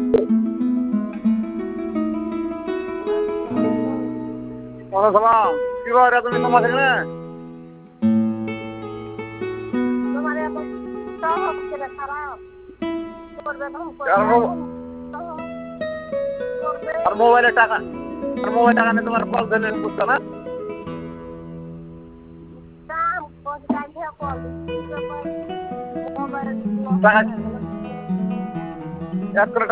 ওয়ালাইকুম সালাম। কি ব্যাপার এত দিন তোমার এখানে? তোমার এত সব ছেলে খারাপ করবে না আর করবে আর মোবাইলে টাকা আর মোবাইল টাকা নিয়ে তোমার কল দিলেন বুঝছো না? দাম কত টাকা কল মোবাইল টাকা এক করে